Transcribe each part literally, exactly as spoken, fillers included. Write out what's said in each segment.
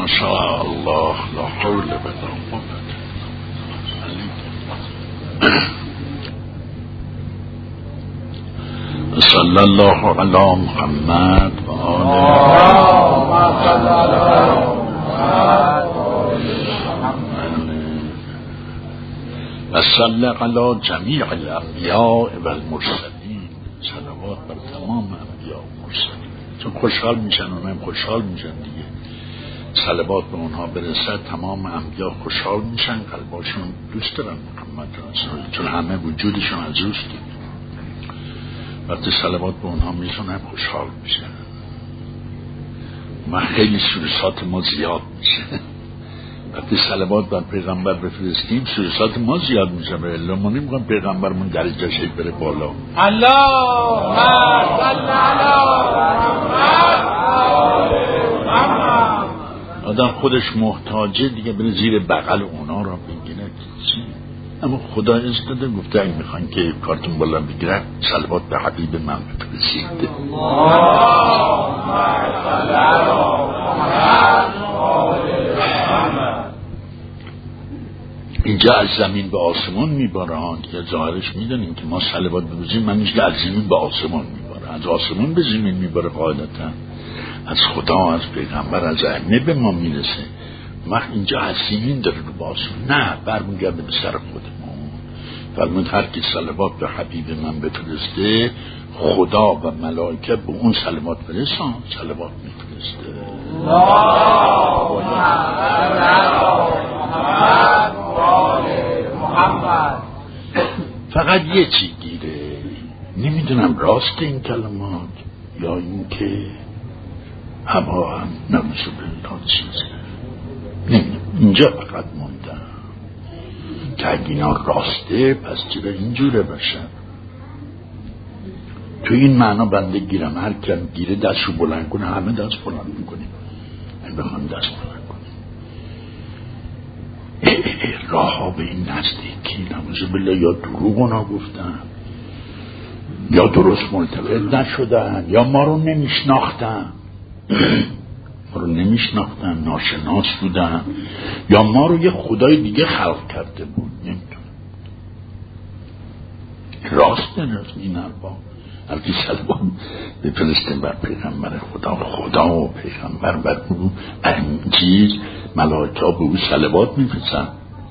ما شاء الله لا حول ولا قوة. صلی الله علی محمد و آله و صلی علی جمیع الانبیاء و المرسلین. صلوات بر تمام انبیاء و مرسلین، چون خوشحال میشن اونم خوشحال میشن دیگه. صلوات به اونها برسد، تمام انبیاء خوشحال میشن، قلباشون دوست دارن محمد رسول، چون همه وجودشون از اوست. وقتی صلوات به اونها میزنم خوشحال میشن. ما خیلی سروسات ما زیاد میشه. وقتی صلوات بر پیغمبر بفرستیم سروسات ما زیاد میشه. الا ما نمیگم پیغمبرمون درجهش بره بالا. اللهم صل علی محمد. آدم خودش محتاجه دیگه بره زیر بغل اونا را بگیره. اما خدا اجازه داده، گفته اگه میخوان که کارتون بالا بگیره صلوات به حبیب من بفرستید. اینجا از زمین به آسمان میباره ها که ظاهرش میدونیم که ما صلوات بفرستیم، منش که از زمین به آسمان میباره، از آسمان به زمین میباره قاعدتا، از خدا، از پیغمبر، از ائمه به ما میرسه. ما اینجا از زمین داره رو به آسمان، نه برمیگرده به سر خودمون. فرمود هر کی صلوات به حبیب من بفرسته خدا و ملائکه به اون صلوات فرستن، صلوات میفرسته. فقط یه چی گیره، نمیدونم راست این کلمات یا این که هوا هم نمیشه به چیزه، نمیدونم. اینجا فقط موندم که اگه اینا راسته پس چرا اینجوره باشن. تو این معنا بنده گیرم، هر کم گیره دستشو بلند کنه همه دست بلند میکنیم، این بخوام دست بلند کنیم. راه ها به این نزدیکی نموزه بالله یا دروغ اونا گفتن یا درست ملتفت نشدن یا ما رو نمیشناختن ما رو نمیشناختن ناشناس بودن یا ما رو یه خدای دیگه خلق کرده بود، نمیدونم. راست نراست این حرفا. هرکی صلوات بفرستیم بر پیغمبر خدا، خدا و پیغمبر بر او چیز ملائکه به او صلوات میفرستن.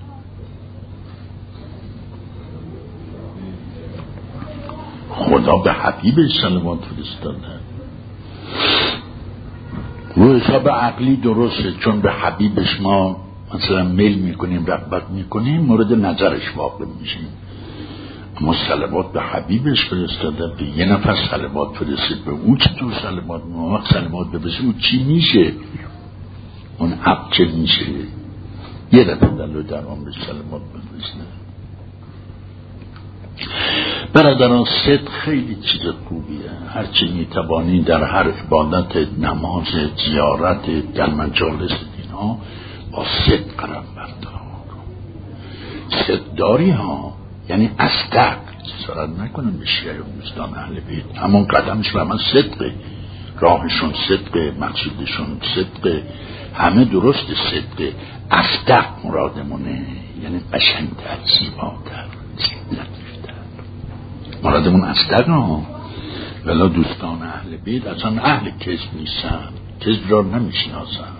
خدا به حبیبش صلوات فرستاده. رو حساب عقلی درسته، چون به حبیبش ما مثلا میل میکنیم، رغبت میکنیم، مورد نظرش واقع میشیم. اما صلوات به حبیبش فرستاده، به یه نفر صلوات فرستید، به اون چطور صلوات ما صلوات بفرستیم اون چی میشه؟ اون عبد چه میشه؟ یه دفعه دلو در عمرش صلوات بفرسته. برادران صدق خیلی چیز خوبیه. هرچی میتوانی در هر عبادت، نماز، زیارت، در مجالس دینا با صدق قرم بردار. صدق داری ها، یعنی اصدق جسارت نکنم به شیعه و دوستان اهل بیت. همون قدمش به من صدقه، راهشون صدقه، مقصودشون صدقه، همه درست صدقه. اصدق مرادمونه، یعنی قشنگتر، زیباتر، لطیفتر. مرادمون اصدق ها. ولی دوستان اهل بیت اصلا اهل کذب نیستن، کذب را نمیشناسن.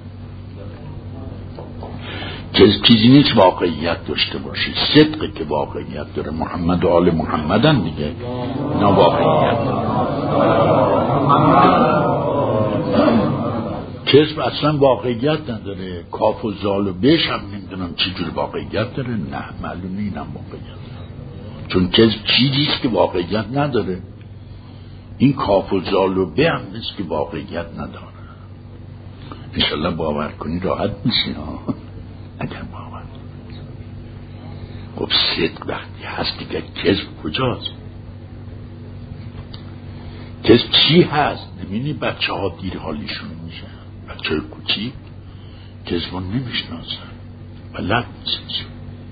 کذب چیزی نیست واقعیت داشته باشی، صدقه که واقعیت داره. محمد و آل محمدن دیگه، اینا واقعیت داره. کذب اصلا واقعیت نداره. کاف و زال و بش هم نمیدونم چی جور واقعیت داره. نه معلومه اینم واقعیت داره، چون کذب چیزیست که واقعیت نداره. این کاف و زال و به هم نیست که واقعیت نداره. انشالله باور کنی راحت میشی ها. اگر باور خب صدق وقتی هست دیگه کذب کجاست؟ کذب چی هست؟ نمینی بچه ها دیر حالیشون میشن، بچه های کوچیک کذب نمیشناسن، بلد نیست،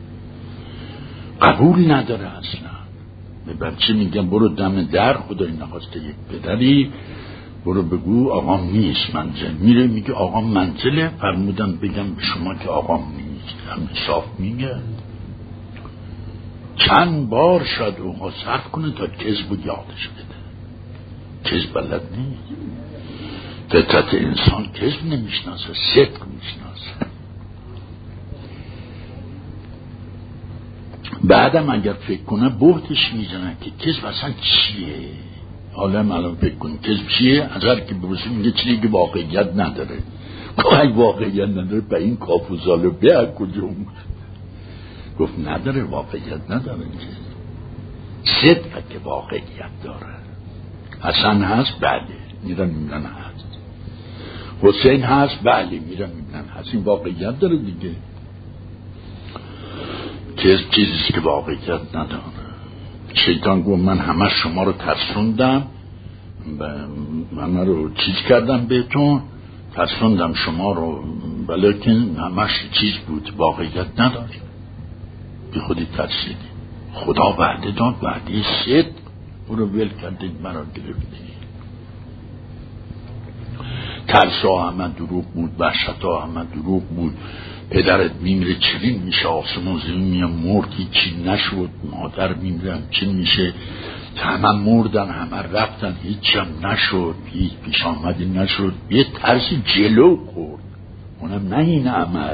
قبول نداره اصلا. به بچه میگن برو دم در، خدای نخواسته یک پدری برو بگو آقام نیست منزل. میره میگه آقام منزله. فرمودن بگم به شما که آقام نیست. هم صاف میگه. چند بار شاید اوقات صرف کنه تا کذب و یادش بده. کذب بلد نیست. فطرت انسان کذب نمیشناسه، صدق میشناسه. بعدم اگر فکر کنه بهتش میزنن که کذب اصلا چیه. حالا هم الان فکر کنه کذب چیه، از هر که برسه میگه چیزی که واقعیت نداره. که واقعیت نداره به این کافوزالو بیا کجا اومد. گفت نداره، واقعیت نداره. صدق که واقعیت داره. حسن هست؟ بله. میرن میبینن هست. حسین هست؟ بله. میرن میبینن هست. این واقعیت داره دیگه. کذب چیزیست که واقعیت نداره. شیطان گفت من همه شما رو ترسوندم، من رو چیز کردم بهتون، ترسوندم شما رو، ولیکن همش چیز بود، واقعیت نداره. بی خودی ترسیدی. خدا وعده داد، وعده صدق. برو ول کردید مرا گرفتی. ترس ها همه دروغ بود، وحشت ها همه دروغ بود. پدرت میمیره چنین میشه، آسمون زمین میام مرد هیچی نشد، مادر میمیره چنین میشه، همه مردن همه رفتن هیچی هم نشد، هیچ پیش آمدی نشد. یه ترس جلو خورد، اونم نه این عمل.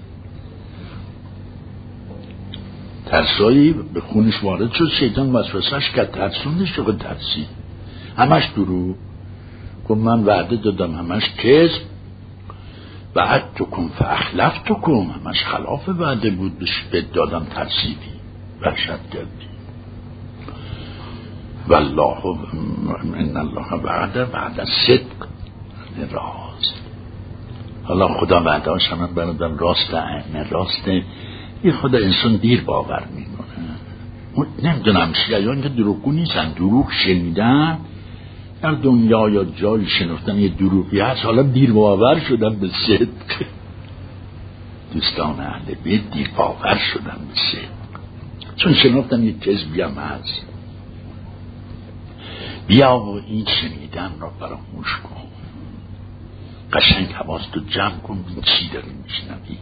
ترسایی به خونش وارد شد، شیطان وسوسه‌اش کرد، ترسوندش شد، ترسید. همش دروغ. گفت من وعده دادم، همش کذب. بعد تو کن فاخلف تو کن، همش خلاف وعده بود، بهت دادم ترسیدی، وحشت کردی. والله ان الله وعده وعده صدق راست. حالا خدا وعده هاش هم برادر راست، ائمه راسته. این خدا انسان دیر باور میکنه. نمیدونم شیعیان که دروغگو نیستن، دروغ شنیدن در دنیا یا جای شنفتن یه دروغی هست، حالا دیر باور شدن به صدق. دوستان اهل بیت دیر باور شدن به صدق، چون شنفتن یه کذبی هم هست. بیا و این شنیدن را فراموش کن، قشنگ حواستو جمع کن، بین چی داری میشنوی.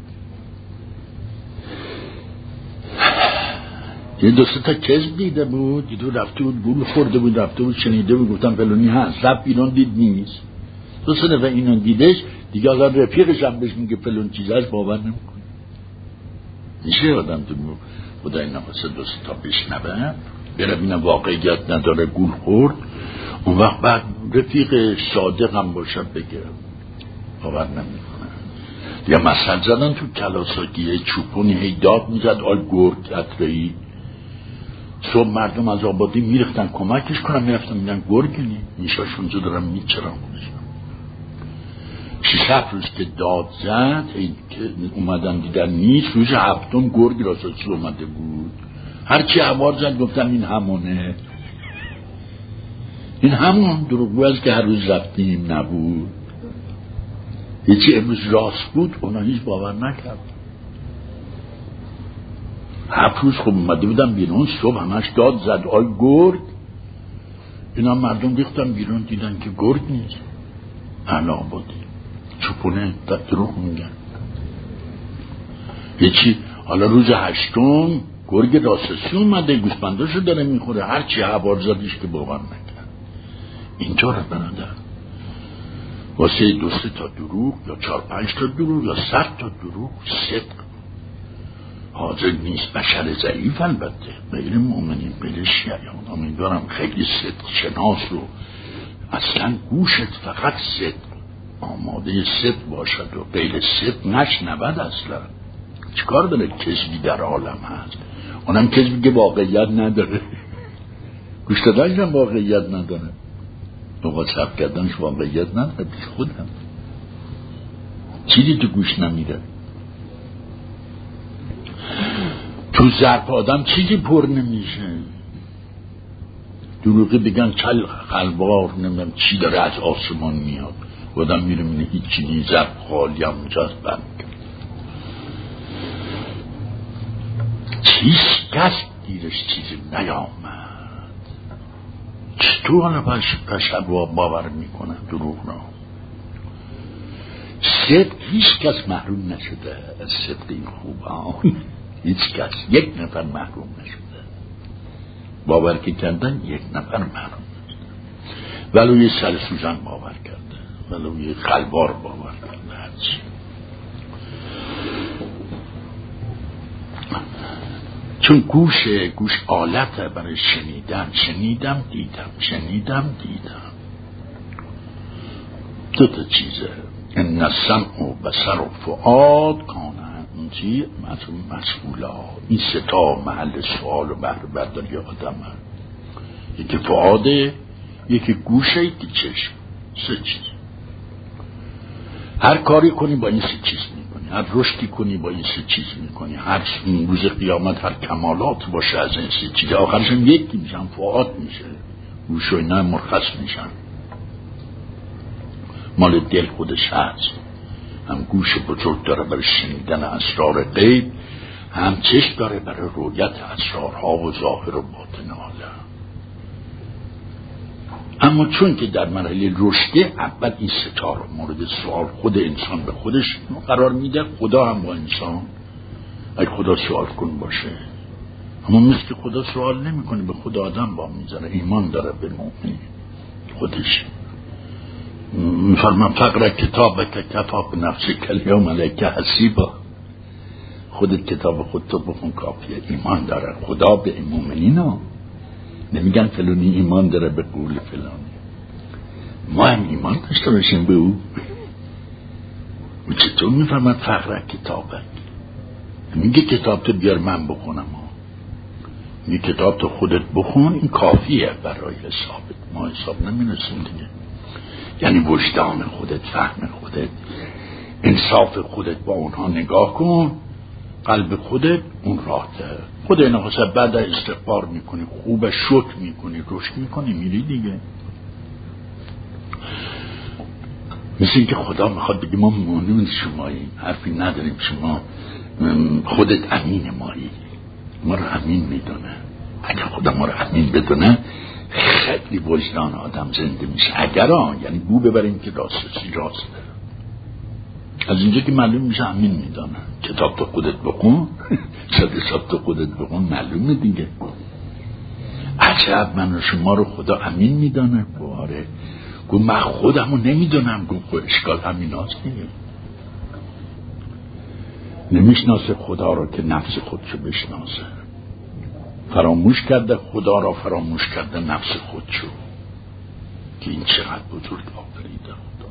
یه دو سه تا کذب دیده بود، دیدو رفته بود گول خورده بود، رفته بود شنیده بود، گفتم فلانی هست، رفت ایران دید نیست. دو سه دفعه اینان دیدش دیگه، حالا رفیقش هم بهش میگه فلان چیز هست، باور نمیکنه. میشه آدم تو خدای نفسه دو سه تا بشنوه بره بینه واقعیت نداره، گول خورد، اون وقت بعد رفیق صادق هم باشد بگه باور نمیکنه. یا مثل زدن تو کلاساکی چوپونی هی داد میزد آل گرگ اترهی. صبح مردم از آبادی میرفتن کمکش کنن، میرفتن میدن گرگنی میشاشون جو دارن میچرم کنشن. شیش هفت روز که داد زد اومدن دیدن نیست، روز هفتم گرگ راساسی اومده بود. هرچی عوار زد گفتن این همونه، این همون دروغگو است که هر روز رفتیم نبود. هیچی امروز راست بود اونا هیچ باور نکرد. هفت روز خب اومده بودن بیرون، صبح همش داد زد آی گرگ. اینا مردم ریختن بیرون دیدن که گرگ نیست، اهل آبادی چوپونه دروغ میگن. هیچی. حالا روز هشتم گرگ راسسی اومده، گوسفنداشو داره میخوره، هرچی عبار زدیش که باور نکرد. اینطوره برادر، واسه دو سه تا دروغ یا چار پنج تا دروغ یا صد تا دروغ صدق حاضر نیست. بشر ضعیف البته، غیر مؤمنین غیر شیعیان، امیدوارم خیلی صدق شناس رو اصلا گوشت فقط صدق آماده صدق باشد و غیر صدق نشنود. اصلا چیکار داره؟ کذبی در عالم هست، اونم کذبی که واقعیت نداره. گوش دادنش هم واقعیت نداره، نوقات صرف کردنش واقعیت نداره. بی خودم چیزی تو گوش نمیره. تو ظرف آدم چیزی پر نمیشه. دروغی بگن چل خلوار نمیدونم چی داره از آسمان میاد، آدم میره مینه هیچی نیست، ظرف خالی هم اونجاست بند کرد. چیز کس دیرش چیزی نیامد. چطور حالا پس باور میکنن دروغ را؟ صدق هیچ کس محروم نشده از صدق این خوبان، هیچ کس، یک نفر محروم نشده. باور که کردن یک نفر محروم نشده، ولو یه سر سوزن باور کرده، ولو یه خلوار باور کرده، هرچی. چون گوش گوش آلت برای شنیدن، شنیدم دیدم، شنیدم دیدم، دو تا چیزه. ان السمع و بصر و فؤاد کانه اون چی مسئولا. این سه تا محل سوال و بهره برداری آدم هست. یکی فؤاده، یکی گوشه، یکی چشم. سه چیز. هر کاری کنی با این سه چیز میکنی، هر رشدی کنی با این سه چیز میکنی، هر روز قیامت هر کمالات باشه از این سه چیز، آخرش هم یکی میشن، فؤاد میشه، گوش و اینا مرخص میشن. مال دل خودش هست، هم گوش بزرگ داره برای شنیدن اسرار غیب، هم چشم داره برای رؤیت اسرارها و ظاهر و باطن عالم. اما چون که در مرحله رشده، اول این ستا رو مورد سوال خود انسان به خودش قرار میده، خدا هم با انسان اگه خدا سوال کن باشه، اما مثل که خدا سوال نمی کنه، به خود آدم با میذاره، ایمان داره به مؤمن خودش. میفرمان فقر کتاب که کتاب نفسی کلیوم علیکه حسیبا، خودت کتاب خودتو بخون کافیه. ایمان داره خدا به مؤمنین ها، نمیگن فلانی ایمان داره به قول فلانی. ما هم ایمان داشته باشیم به او. و چطور میفرماد فقر کتابک؟ میگه کتاب تو بیار من بخونم ها. میگه کتاب تو خودت بخون، این کافیه برای حسابت. ما حساب نمیرسیم دیگه. یعنی وجدان خودت، فهم خودت، انصاف خودت با اونها نگاه کن، قلب خودت اون راته. خود اینا خواست بعد استغفار میکنی، خوب شکر میکنی، رشد میکنی، میری دیگه. مثل این که خدا میخواد بگی ما مؤمنین شماییم، حرفی نداریم، شما خودت امین مایی، ما رو امین میدونه. اگر خدا ما رو امین بدونه خیلی وجدان آدم زنده میشه. اگر آن یعنی بو ببریم که راستی راسته. از اینجا که معلوم میشه امین میدانه. کتاب تو خودت بخون، صد حساب تو خودت بخون، معلومه دیگه. عجب من و شما رو خدا امین میدانه. باره گو من خودم رو نمیدونم. گو خود اشکال همین هاست دیگه. نمیشناسه خدا رو که نفس خودشو بشناسه. فراموش کرده خدا را، فراموش کرده نفس خودشو، که این چقدر بزرگ آفریده خدا.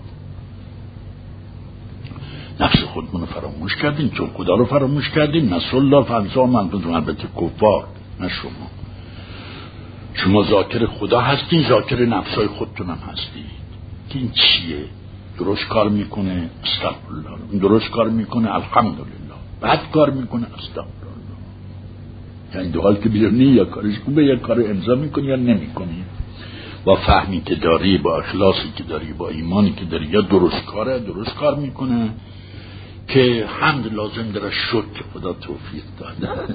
نفس خودمون فراموش کردیم، چون خدا رو فراموش کردیم. نسل الله فانسا من بزرگ، البته کفار نه شما. شما ذاکر خدا هستین، ذاکر نفسای خودتون هم هستید. که این چیه؟ درست کار میکنه استغفرالله، درست کار میکنه الحمدلله، بد کار میکنه استغفرالله. یعنی دو حال که بیرونی یا کارش خوبه یا کار امضا میکنی یا نمیکنی. با فهمی که داری، با اخلاصی که داری، با ایمانی که داری، یا درست کاره، درست کار میکنه که حمد لازم داره، شکر خدا توفیق داده،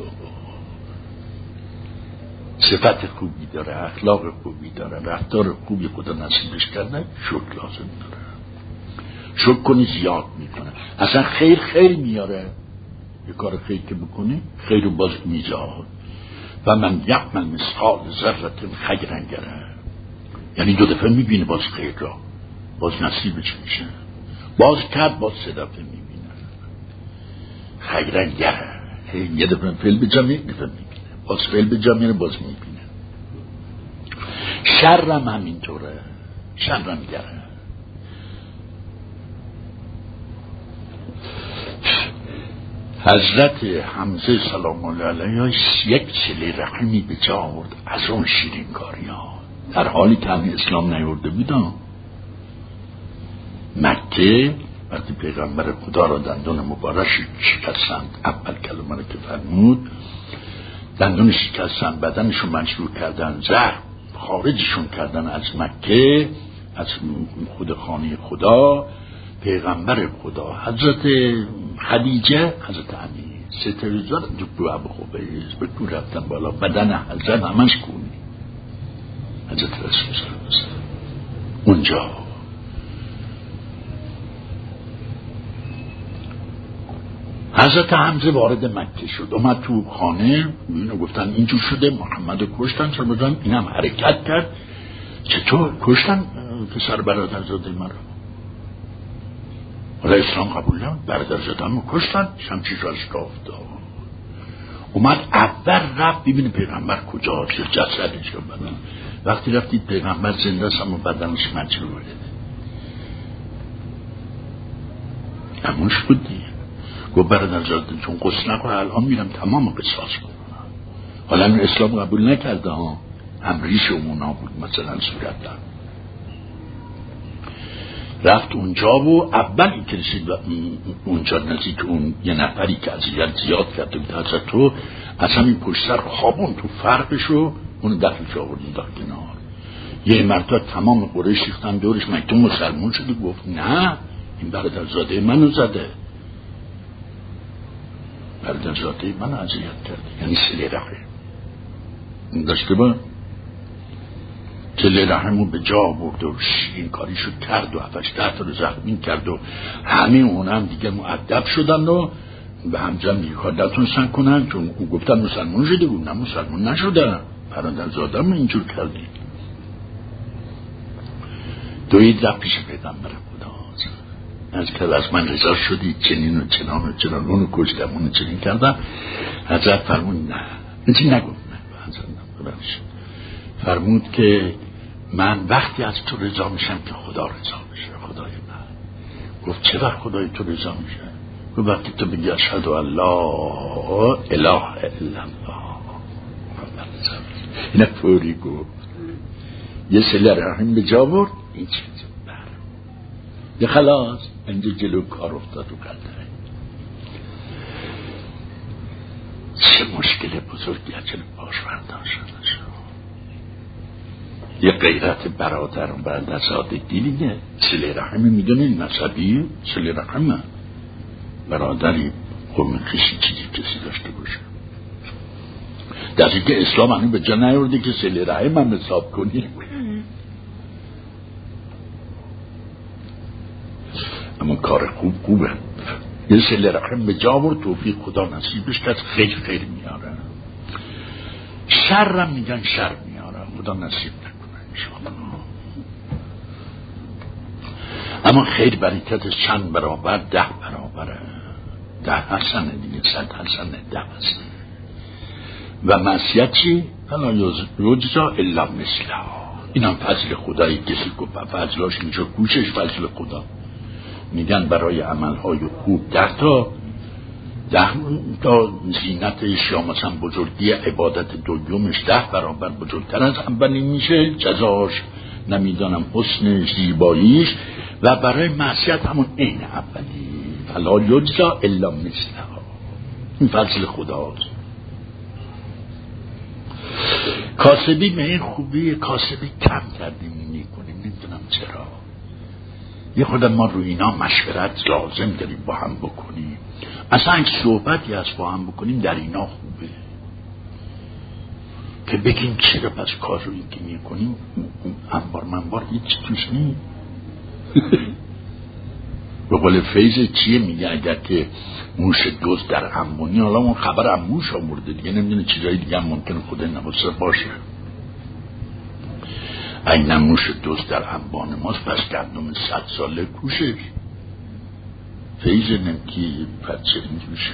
صفت خوبی داره، اخلاق خوبی داره، رفتار خوبی خدا نصیبش کرده، شکر لازم داره. شکر کنی زیاد میکنه. اصلا خیر خیر میاره. یه کار خیر که بکنی خیر رو باز میزاد. و من یعمل مثقال ذره خیرا یره، یعنی دو دفعه میبینه باز خیر را، باز نصیبش میشه. باز کرد باز سه دفعه میبینه خیرا یره. یه دفعه فعل به جا یک دفعه میبینه، باز فعل به جا میره باز میبینه. شرم همینطوره، شرم یره. حضرت حمزه سلام الله علیه یک صله رحمی به جا آورد از اون شیرین کاری ها، در حالی که همین اسلام نیورده بودن. مکه وقتی پیغمبر خدا را دندون مبارک شکستند، اول کلمه را که فرمود دندون شکستند، بدنشون مجبور کردن، زهر خارجشون کردن از مکه، از خود خانه خدا. پیغمبر خدا حضرت خدیجه، حضرت علی ستریزاد جو ابو خبیز به تو رفتن بالا، بدن حضرت همش کونی. حضرت رسول صلی الله علیه وسلم. اونجا حضرت حمزه وارد مکه شد، اومد تو خانه، اینو گفتن اینجور شده محمد کشتن، چرا بودن اینم حرکت کرد، چطور کشتن پسر برادرزاده مرا؟ حالا اسلام قبول نمید، برادرزاده‌مو کشتن، شمشیر را افتاد. اومد اول رفت ببینه پیغمبر کجاست، جسدش رو بدن. وقتی رفتید پیغمبر زنده است اما بدنش مجروحه، اموش بود دیگه. گفت برادرزاده چون قصد نکنه الان میرم تمام قصاص کنم. حالا این اسلام قبول نکرده ها، هم ریش اونا بود مثلا صورت دار. رفت اونجا و اول این که رسید اونجا نزدیک اون یه نفری که اذیت زیاد کرده بود حضرت تو از همین پشت سر خوابون تو فرقشو اونو دفعش آوردن داخل کنار. یه مرتبه تمام قریش ریختن دورش، مگه تو مسلمون شدی؟ گفت نه این برادرزاده منو زده، برادرزاده منو اذیت کرده، یعنی صله رحم داشته با صله رحمو به جا برد و این کاریشو کرد و هفتش ده تا رو زخمی کرد و همه اون هم دیگه مؤدب شدن و به همجم دیگه کار نتونستن کنن، چون او گفتن مسلمون شده بود، نه مسلمون نشدن، برادرزاده من اینجور کردی. دوید رفت پیش پیغمبر خدا از که از من رضا شدی چنین و چنان و چنان اونو کشتم اونو چنین کردم. حضرت فرمود نه اینچی نگفت، نه حضرت نبرش فرمود که من وقتی از تو رضا میشم که خدا رضا میشه، خدای من. گفت چه وقت خدای تو رضا میشه؟ گفت وقتی تو بگی اشهد ان لا اله الا الله. اینه فوری گفت یه صله رحم به جا برد، این چیز بر یه خلاص اینجا جلو کار افتاد و قدره. چه مشکل بزرگی اجل باش برداشت شد. یه غیرت برادر و برادرزادگی دیگه. صله رحم میدونین مذهبی صله رحمه، برادری قوم کشی چیزی کسی داشته باشه. در اینکه اسلام هنو به جا نیورده که صله رحم هم حساب کنی، اما کار خوب خوبه. یه صله رحم به جا برد، توفیق خدا نصیبش کرد، خیلی خیلی میاره. شر هم میگن شر میاره، خدا نصیب نکنه انشاءالله. اما خیر برکتش چند برابر؟ ده برابره. ده حسنه دیگه، صد حسنه، ده حسنه. و معصیت چی؟ فلا یجزا الا مثلها. این هم فضل خدایی. کسی گفت فضلاش اینجا کوشش فضل خدا. میگن برای عملهای خوب ده تا ده تا زینتش یا مثلا بزرگی عبادت دویومش ده برابر بزرگتر از اولی میشه، جزاش نمیدانم حسن زیباییش، و برای معصیت همون عین اولی. فلا یجزا الا مثلها. این فضل خداست. کاسبی به این خوبی کاسبی کم کردیم میکنیم، نمیدونم چرا. یه خودم ما رو اینا مشورت لازم داریم با هم بکنیم. اصلا یک صحبتی از با هم بکنیم در اینا خوبه که بگیم چرا پس کار رو این که میکنیم انبار منبار هیچ توش نیم. به قول فیض چیه میگه اگر که موش دوست در انبانی، حالا اون خبر هم موش آورده دیگه، نمیدونه چیزایی دیگه هم ممکنه خود نباسته باشه. این موش دوست در انبان ماست، پس گندم صد ساله کوشش. فیض نمکی پچه اینجوشه.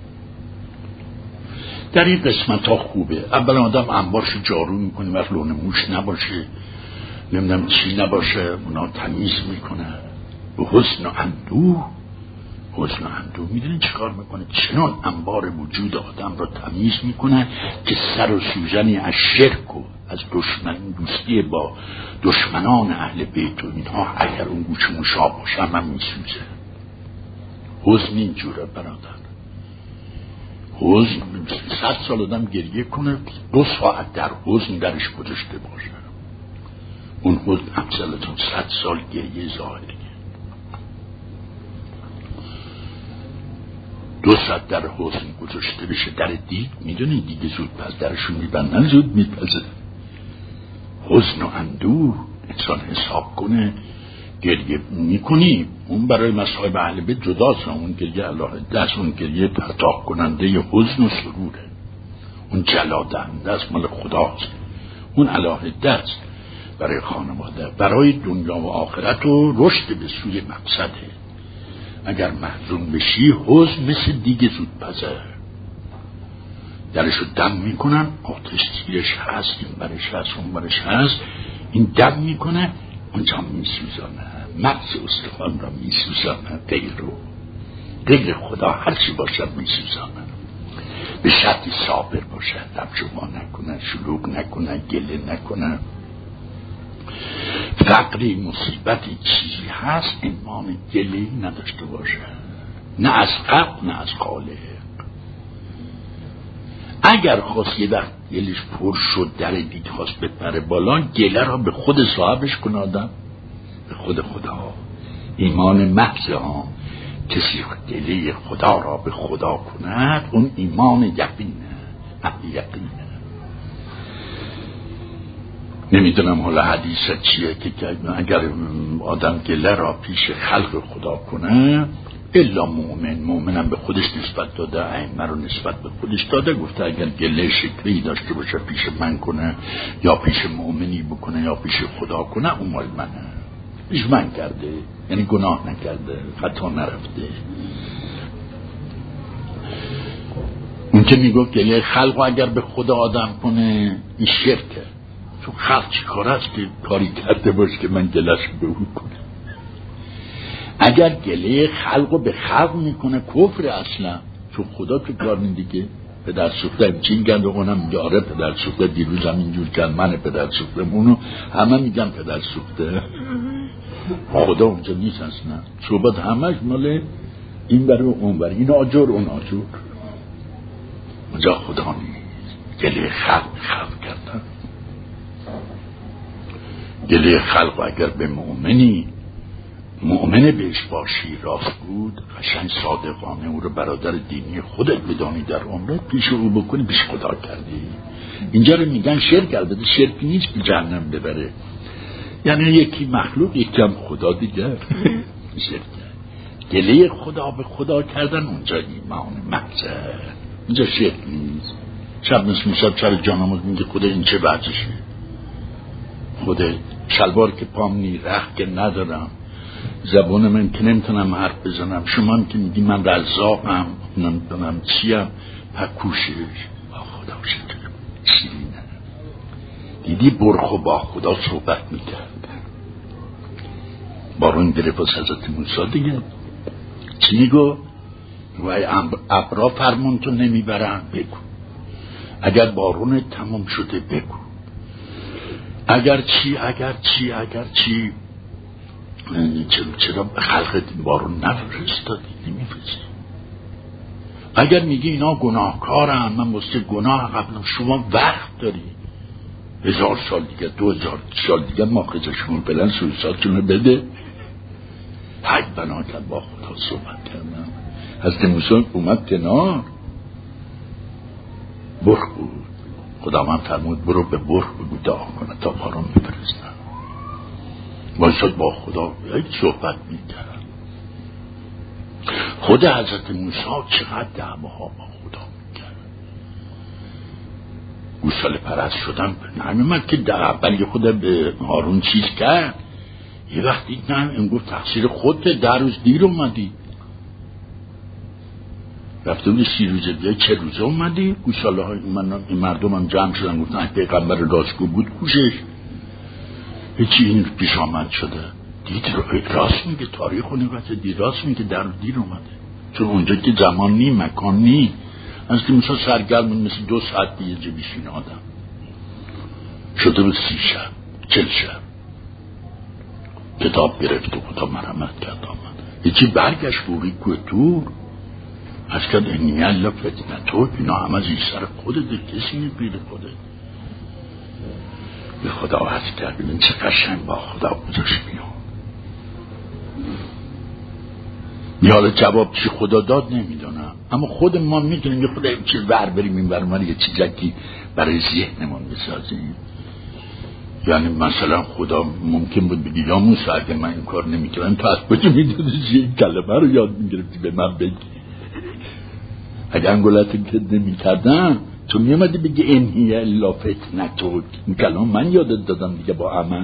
در این قسمت ها خوبه. اول آدم انبارشو جارو میکنه، وقت لون موش نباشه، نمیدونم چی نباشه، اونا تمیز میکنه به حسن و اندوه. حسن و اندوه میدونی چه کار میکنه؟ چنان انبار وجود آدم رو تمیز میکنه که سر و سوزنی از شرک و از دشمن دوستی با دشمنان اهل بیت و اینها اگر اون گوش موشا باشه هم میسوزه. حزن اینجوره برادر. حزن صد سال آدم گریه کنه، دو ساعت در حزن درش گذاشته باشه، اون حزن افضلتون صد سال گریه ظاهریه. دو ساعت در حزن گذاشته بشه در دیگ، میدونی دیگه زود پس درشون میبندن، زود میپزه. حزن و اندوه انسان حساب کنه گریه میکنی، اون برای مصائب اهل بیت جداست، اون گریه الله دست، اون گریه پرتاب کننده حزن و سروره، اون جلادنده است، مال خداست، اون الله دست برای خانواده، برای دنیا و آخرت و رشد به سوی مقصده. اگر محزون بشی حزن مثل دیگ زود پزه، درشو دم میکنن، آتش زیرش هست، این برش هست، اون برش هست، این دم میکنه، اونجا میسوزانه، مغز استخوان را میسوزانه، غیر رو غیر خدا هر چی باشد میسوزانه، به شرطی صابر باشه، لب شما نکنه، شلوغ نکنه، گله نکنه. فقری مصیبتی چیزی هست ایمان گله‌ای نداشته باشه، نه از حق نه از خالق. اگر خواست یه وقت گلش پر شد در دید خواست بپره بالا، گله را به خود صاحبش کن آدم، به خود خدا. ایمان محض ها کسی گله خدا را به خدا کند، اون ایمان یقینه، اهل یقینه. نمیدونم حالا حدیث چیه که اگر آدم گله را پیش خلق خدا کنه، الا مؤمن، مؤمنم به خودش نسبت داده، ائمه رو نسبت به خودش داده، گفته اگر گله شکلی داشته باشه پیش من کنه یا پیش مؤمنی بکنه یا پیش خدا کنه، اون مال منه، پیش من کرده، یعنی گناه نکرده، خطا نرفته. اون که میگفت گله خلق اگر به خدا آدم کنه این شرکه، چون خلق چی کار است که کاری کرده باشه که من گلش به او کنه. اگر گله خلقو به خلق میکنه کفر اصلا، چون خدا که کار دیگه پدر سوخته چین گند و اونم میگه آره پدر سوخته دیروز هم اینجور کرد، من پدر سوخته، اونو همه میگم پدر سوخته، خدا اونجا نیست اصلا. صحبت همش مال این بر و اون بر، این آجر اون آجر، اونجا خدا نیست. گله خلق خلق کردن، گله خلق اگر به مؤمنی مؤمن بهش باشی راست بود، قشنگ صادقانه او رو برادر دینی خودت بدانی در عمرت، پیش او بکنی پیش خدا کردی. اینجا رو میگن شرک، البته شرک نیست که جهنم ببره، یعنی یکی مخلوق یکی هم خدا دیگر شرک. گله خدا به خدا کردن اونجا ایمان محضه، اینجا شرک نیست. شب مثل میشب سر جانماز میگه خدا این چه وضعشه، خدا شلوار که پام نی، رخت که ندارم، زبون من که نمیتونم حرف بزنم، شما هم که میگی من رزاقم، نمیتونم چیم، پکوشش با خدا شکر شیرینه. دیدی برخو با خدا صحبت میکرد، بارون گرفت از حضرت موسی دیگه، چی میگو؟ وای ابرا فرمون تو نمیبرن، بگو اگر بارون تمام شده بگو، اگر چی اگر چی اگر چی، چرا چرا خلقت بارون نفرستادی، نمیفرستی؟ اگر میگی اینا گناهکارن، من واسه گناه قبلم، شما وقت داری هزار سال دیگه، دو هزار سال دیگه ماخذشون بلن سویساتشون بده. حج بنا کرد با خدا صحبت کردم، حضرت موسی اومد کنار، برخ بود، خدا من فرمود برو به برخ بگو دعا کنه تا بارون میفرستن. وایساد با خدا یک صحبت میکرد. خود حضرت موسی چقدر دعواها با خدا میکرد، گوساله پرست شدن نمیمد که در اولی خود به هارون چیز کرد، یه وقتی نه این گفت تقصیر خودت، در روز دیر اومدی، رفته بودی سی روزه دیگه چه روزه اومدی؟ گوساله های من این مردم هم جمع شدن گفتن پیغمبر راستگو بود کوشش، هیچی این پیش آمد شده. دید راست میگه، تاریخ و نگاه دید راست میگه، در دیر اومده، چون اونجا که زمان نی مکان نی، از که مثلا سرگرم مثل دو ساعت دیگه جه بیشین آدم شده به سی شب چل شب کتاب گرفت و خدا مرحمت کرد آمد. هیچی برگشت بوری کوه تور از که اینی الله فتنتو، اینا هم از این سر خودت، کسی نپیده خودت. به خدا عرض کرد ببین چه قشنگ با خدا گذاشت میام. حالا جواب چی خدا داد نمیدونم، اما خود ما میدونیم یه خدا چی ور بریم این ور ما یه چیزکی برای ذهنمون بسازیم. یعنی مثلا خدا ممکن بود بگی یا موسی اگه من این کار نمیکردم تو از کجا میدونی این کلمه رو یاد میگرفتی به من بگی؟ اگه انگولت که نمیکردم تو میامدی بگی این هی الا فتنتک، این کلام من یادت دادم دیگه با عمل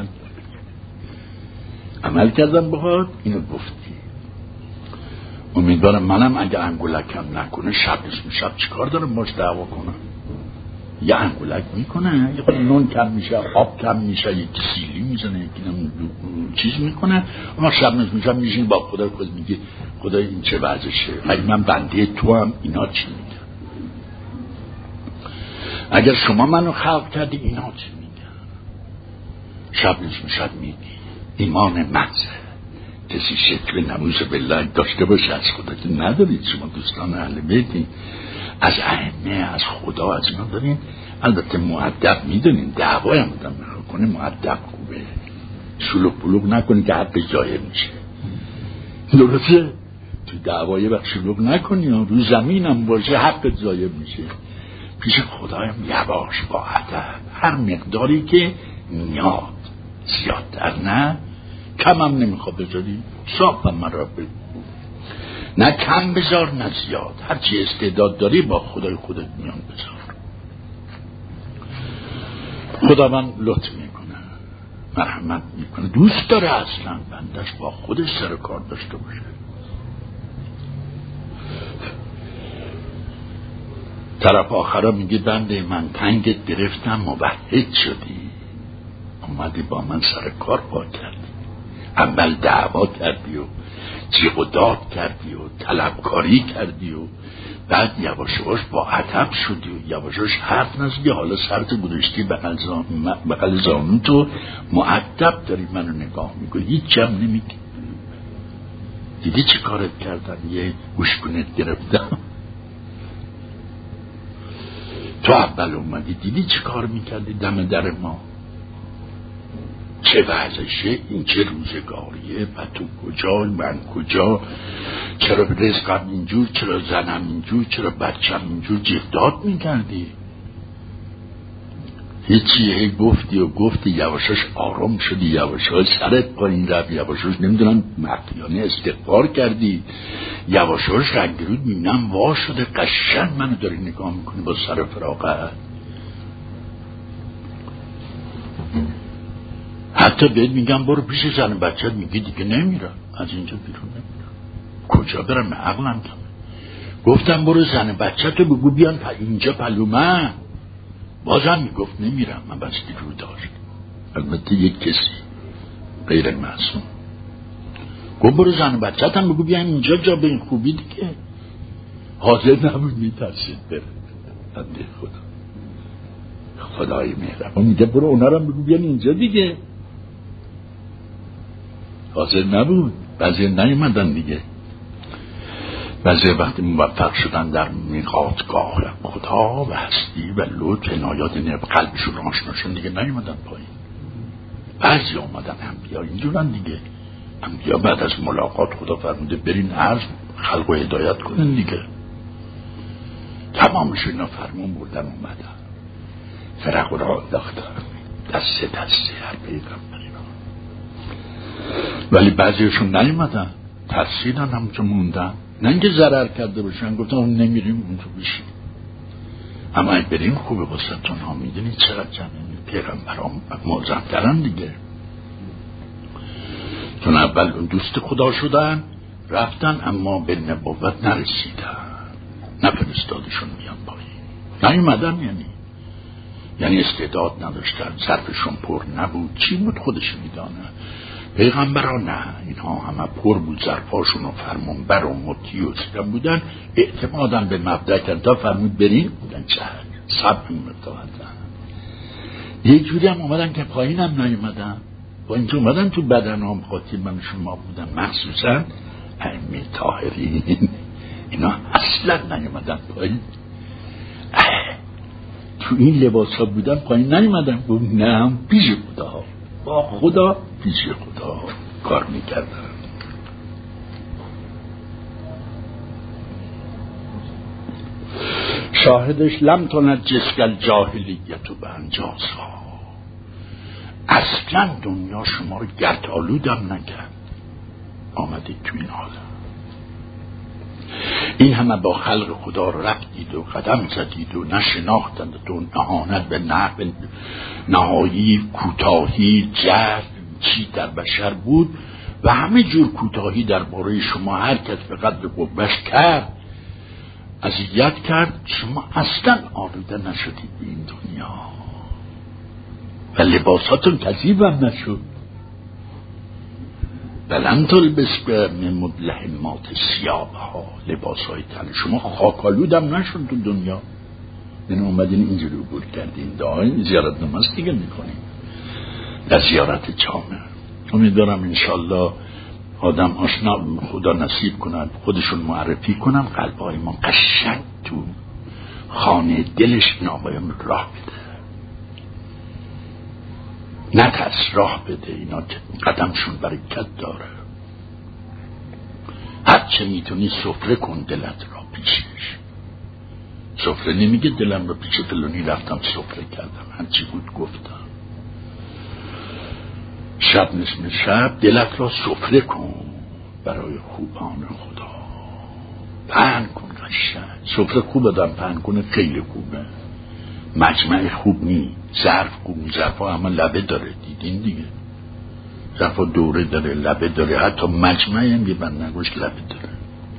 عمل کردم باهات اینو گفتی. امیدوارم منم اگه انگولکم نکنه شب اسم شب چیکار دارم باش دعوا کنم؟ یه انگولک میکنه، یه خود نون کم میشه، آب کم میشه، یکی سیلی میزنه، یکی چیز میکنه، اما شب نصف شب میشین با خدا خود میگه خدا این چه وضعشه، اگه من بنده تو هم اینا چی میگن؟ اگر شما منو خلق کردی اینا چی میگن؟ شب نصف شب میگی ایمان محض کسی شکل نموز بالله داشته باشه از خدا که ندارید شما دوستان اهل بیتی، از ائمه از خدا از اینا دارین. البته مؤدب میدونین دعوای هم بودم کنه مؤدب خوبه، شلوغ بلوغ نکنی که حق جایب میشه. درسته تو دعوای وقت شلوغ نکنی رو زمین هم باشه حق جایب میشه. پیش خدایم یواش با ادب، هر مقداری که میاد زیادتر نه، کم هم نمیخواد بذاری صاف هم من را بگو، نه کم بذار نه زیاد، هرچی استعداد داری با خدای خودت میان بذار. خدا من لطف میکنه مرحمت میکنه، دوست داره اصلا بندش با خودش سر کار داشته باشه. طرف آخرا میگه بنده من تنگت گرفتم موحد شدی، اومدی با من سر کار پا کردی، اول دعوا کردی و جیغ و داد کردی و طلبکاری کردی و بعد یواشواش با ادب شدی و یواشواش حرف نزدی، حالا سرت گذاشتی بغل زانو تو مؤدب داری منو نگاه میکنی، هیچ جمع نمیگی. دیدی چه کارت کردن؟ یه گوشگونت گرفتم. تو اول اومدی دیدی چه کار میکردی دم در ما؟ چه وضعشه این، چه روزگاریه و تو کجا من کجا، چرا رزقم اینجور، چرا زنم اینجور، چرا بچم اینجور، جهداد میکردی. هیچی هی گفتی و گفتی، یواشاش آرام شدی، یواشاش سرت پایین رفت، یواشاش نمیدونم مخفیانه استغفار کردی، یواشاش رنگرود میبینم وا شده قشنگ منو داری نگاه میکنی با سر فراغت. حتی بهت میگم برو پیش زن بچت، میگی دیگه نمیرم از اینجا بیرون، نمیرم کجا برم عقلم کمه. گفتم برو زن بچت رو بگو بیان اینجا پلومه، بازم میگفت نمیرم، من بستی رو داشت. البته یک کسی غیر معصوم گفت برو زن بچت هم بگو بیان اینجا جا به این خوبی دیگه، حاضر نبود، میترسید بره. بنده خدا خدای مهربان میگه برو اونا رو بگو بیان اینجا دیگه، حاضر نبود. بعضی نیومدن دیگه، بعضی وقتی موفق شدن در میقاتگاه خدا و هستی و لطف عنایات نب قلبشون آشناشون دیگه نیومدن پایین. بعضی آمدن انبیا اینجورن دیگه، انبیا بعد از ملاقات خدا فرموده برین عرض خلق و هدایت کنن دیگه، تمامشون اینا فرمون بردن اومدن فرق را انداختن دست دسته هر پیغمبر اینا. ولی بعضیشون نیومدن، ترسیدن، همونجا موندن، نه اینکه ضرر کرده باشن، گفتن اون نمیریم اونجا بشیم، اما اگه بریم خوبه باستون ها. میدونی چرا جمعی پیغمبر هم معظم دارن دیگه، چون اول اون دوست خدا شدن رفتن اما به نبوت نرسیدن، نفرستادشون میان پایین، نیومدن یعنی یعنی استعداد نداشتن، ظرفشون پر نبود. چی بود خودش میدانه. پیغمبران نه، اینها همه پر بود ظرفاشون و فرمانبر و مطیع و سکم بودن، اعتمادن به مبدأ کردن تا فرمود برین بودن چه صبر متوازن. یک جوری هم اومدن که پایین هم نیومدن و اینجا اومدن تو بدن هم خاطر من شما بودن، مخصوصا ائمه طاهرین اینا اصلا نیومدن پایین، تو این لباس ها بودن پایین نیومدن، بود نه هم پیش خدا با خدا پیش خدا کار میکردن. شاهدش لم تنجسک الجاهلیت و بانجاسها، اصلا دنیا شما رو گردآلودم نکرد، آمدید تو این عالم. این همه با خلق خدا رفتید و قدم زدید و نشناختند و اهانت به نحو نهایی، کوتاهی، جهل چی در بشر بود و همه جور کوتاهی درباره شما هر کس به قدر قوتش کرد، اذیت کرد. شما اصلا آلوده نشدید به این دنیا و لباساتون کثیف هم نشد. بلن تلبس به مدلهمات ثیابها، لباس های تن شما خاکالود هم نشد تو دنیا. این اومدین اینجوری عبور کردین، دائم زیارت نماز دیگه میکنیم در زیارت جامع. امیدوارم انشالله آدم آشنا خدا نصیب کنند، خودشون معرفی کنن، قلبای ما قشنگ تو خانه دلش این آقایان راه بده، نترس، راه بده. اینا قدمشون برکت داره. هر چه میتونی سفره کن دلت را پیشش. سفره نمیگه دلم را پیش فلانی رفتم سفره کردم، هرچی بود گفتم. شب نصف شب دلت را سفره کن برای خوبان خدا، پهن کن قشنگ. سفره خوب دادم پهن کنه خیلی خوبه. مجمع خوب نی، ظرف خوب، ظرف ها همه لبه داره، دیدین دیگه، ظرف ها دوره داره، لبه داره، حتی مجمع هم یه بند نگوش لبه داره.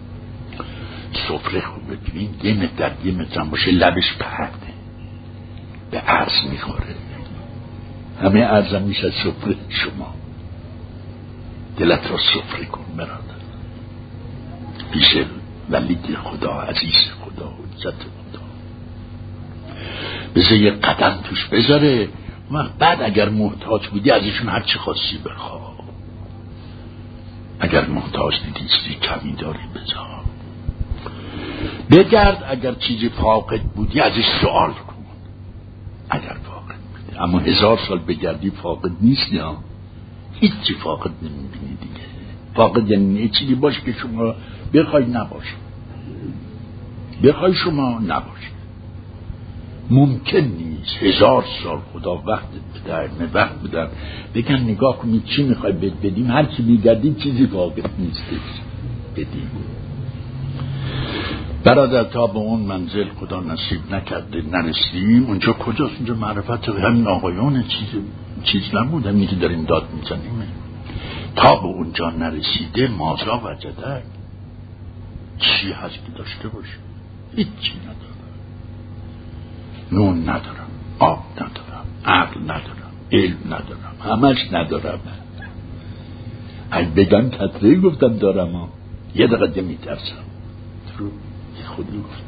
سفره خوبه، ببین یه متر در یه متر هم باشه لبش پهنه، به عرض میخوره، همه عرضم میشه سفره شما. دلت را سفره کن برادر پیش ولید خدا، عزیز خدا، حجت خدا. بذار یه قدم توش بذاره، بعد اگر محتاج بودی ازشون هر چی خواستی بخواه. اگر محتاج دیدی کمی داری بذار، بگرد. اگر چیزی فاقد بودی ازش سوال کن اگر فاقد بودی. اما هزار سال بگردی فاقد نیست، یا هیچی فاقد نمیبینی دیگه. فاقد یعنی یه چیزی باشه که شما بخوای نباشه، بخوای شما نباشه، ممکن نیست. هزار سال خدا وقت بده، وقت بدن بگن نگاه کنید چی میخوای بدیم، هر چی میگردیم چیزی فاقد نیستش بدیم. برادر تا به اون منزل خدا نصیب نکرده نرسیم، اونجا کجاست؟ اونجا معرفت همین آقایان چیز چیز نبود، همینی که داریم داد میزنیم. تا به اونجا نرسیده مازا وجدک چی هست که داشته باشه؟ هیچی ندارم. نون ندارم، آب ندارم، عقل ندارم، علم ندارم، همش ندارم. اگه بگم کتره گفتم دارم ها. یه دقیقه میترسم. رو خودی گفت.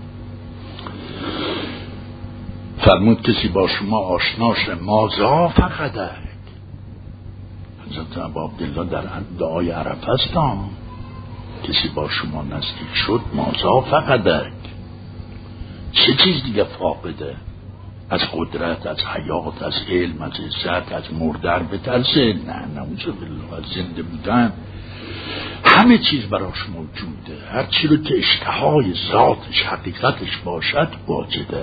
فرمود کسی با شما آشناش مازا فقدک. حضرت ابا عبدالله در دعای عرفه هستم، کسی با شما نزدیک شد مازا فقدک. چه چیز دیگه فاقده؟ از قدرت، از حیات، از علم، از عزت، از مردن بترسه؟ نه، نعوذ بالله. از زنده بودن همه چیز براش موجوده. هر چی رو که اشتهای ذاتش حقیقتش باشد واجده.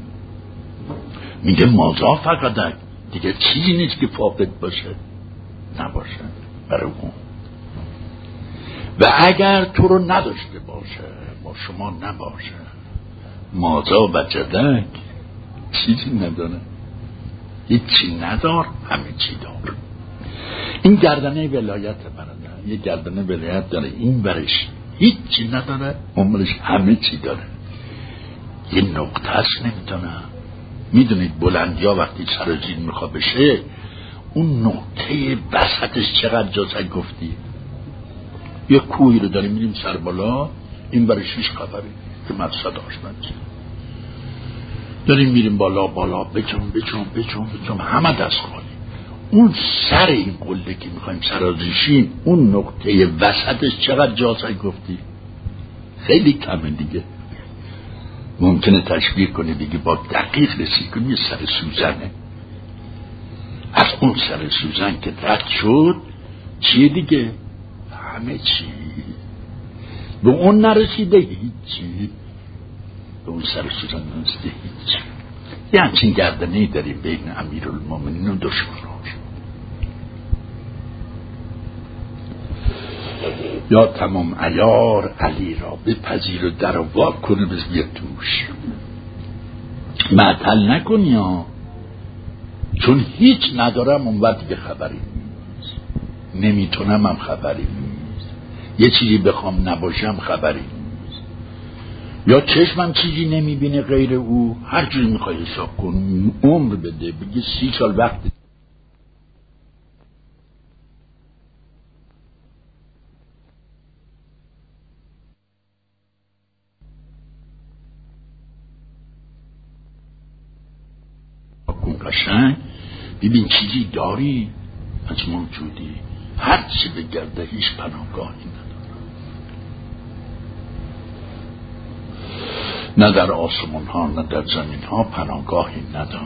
میگه مازا فقدک، دیگه چیزی نیست که فاقد باشه نباشه برای اون. و اگر تو رو نداشته باشه، با شما نباشه، مازا وجدک، چیزی نداره، هیچی ندار، همه چی دار. این گردنه ولایت برادر، یه گردنه ولایت داره، این برش هیچی نداره، عمرش همه چی داره. یه نقطه هست نمیتونه. میدونید بلندی ها وقتی سرازیر میخوا بشه، اون نقطه وسطش چقدر جاسد گفتی. یه کوهی رو داریم میریم سر بالا، این برش هیچ خبری که مقصد آشمند داریم میریم بالا بالا، بچون بچون بچون بچون همه دست خواهی. اون سر این قله که میخوایم سرازیشیم، اون نقطه وسطش چقدر جاسد گفتی؟ خیلی کمه دیگه. ممکنه تشبیه کنه دیگه با دقیق رسید کنی یه سر سوزنه. از اون سر سوزن که رد شد چیه دیگه؟ همه چی. به اون نرسیده هیچی، به اون سر سوزن نرسیده هیچی. یه همچین گردنهی داریم بین امیرالمومنین و دشمناش. یا تمام عیار علی را بپذیر و در وا کنه بز بیا توش. معطل نکنی ها، چون هیچ ندارم اون وقت دیگه خبری نیست، نمیتونم هم خبری نیست، یه چیزی بخوام نباشم خبری نیست، یا چشمم چیزی نمیبینه غیر او، هر جوری میخوای حساب کن، عمر بده، بگی سی سال وقت کن قشنگ، ببین چیزی داری از موجودی، هر چی بگرده هیچ پناهگاهی نداره، نه در آسمان ها نه در زمین ها پناهگاهی نداره.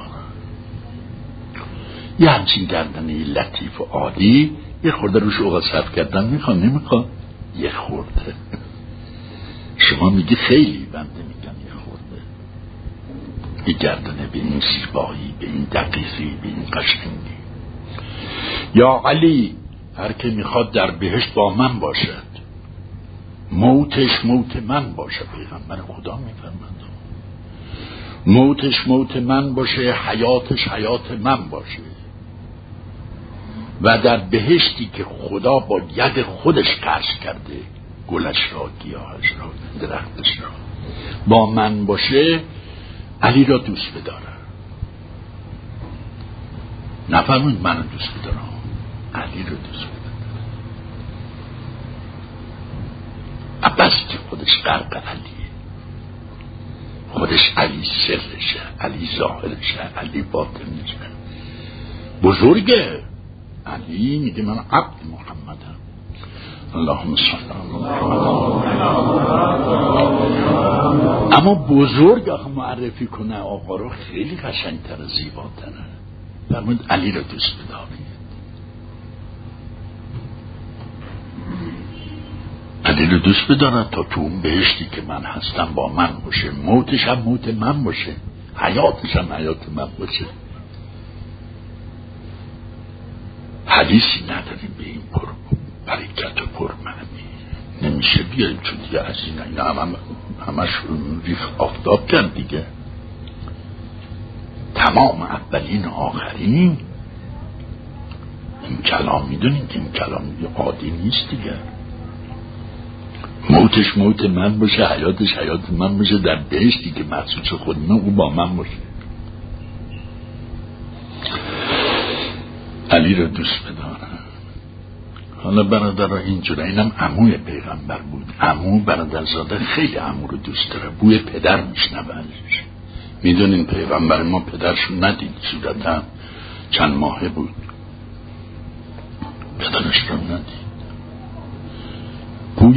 یه همچین گردنه لطیف و عالی یه خورده روش اوقات صرف کردن میخواد نمیخواد؟ یه خورده. شما میگی خیلی، بنده میگم یه خورده. یه گردنه به این زیبایی، به این دقیقی، به این قشنگی. یا علی هر که میخواد در بهشت با من باشد، موتش موت من باشه. پیغمبر خدا میفرماند موتش موت من باشه، حیاتش حیات من باشه، و در بهشتی که خدا با ید خودش قرض کرده، گلش را، گیاهش را، درختش را، با من باشه، علی را دوست بداره. نفرمود منو دوست بداره، علی را دوست بداره. بس که خودش غرق علیه، خودش علی سرشه، علی ظاهرشه، علی باطنشه، بزرگه. علی میگه من عبد محمدم. اللهم صل علی محمد. اما بزرگ آخه معرفی کنه آقا رو خیلی قشنگتر و زیباتره. فرمود علی رو دوست بدارید، علی رو دوست بدارد تا تو اون بهشتی که من هستم با من باشه، موتش هم موت من باشه، حیاتش هم حیات من باشه. حدیثی نداریم به این پر برکت و پر معنی، نمیشه بیاییم چون دیگه از این اینا هم هم همش ریخ آفتاب کرد دیگه. تمام اولین و آخرین این کلام میدونیم که این کلام عادی نیست دیگه. موتش موت من باشه، حیاتش حیات من باشه، در بهشتی که مخصوص خودمه او با من باشه. علی رو دوست بدارم. حالا برادر اینجوره، اینم عموی پیغمبر بود، عمو برادرزاده خیلی عمو رو دوست داره، بوی پدر میشنوه ازش. میدونین پیغمبر ما پدرشون ندید، صورتا چند ماهه بود، پدرش رو ندید.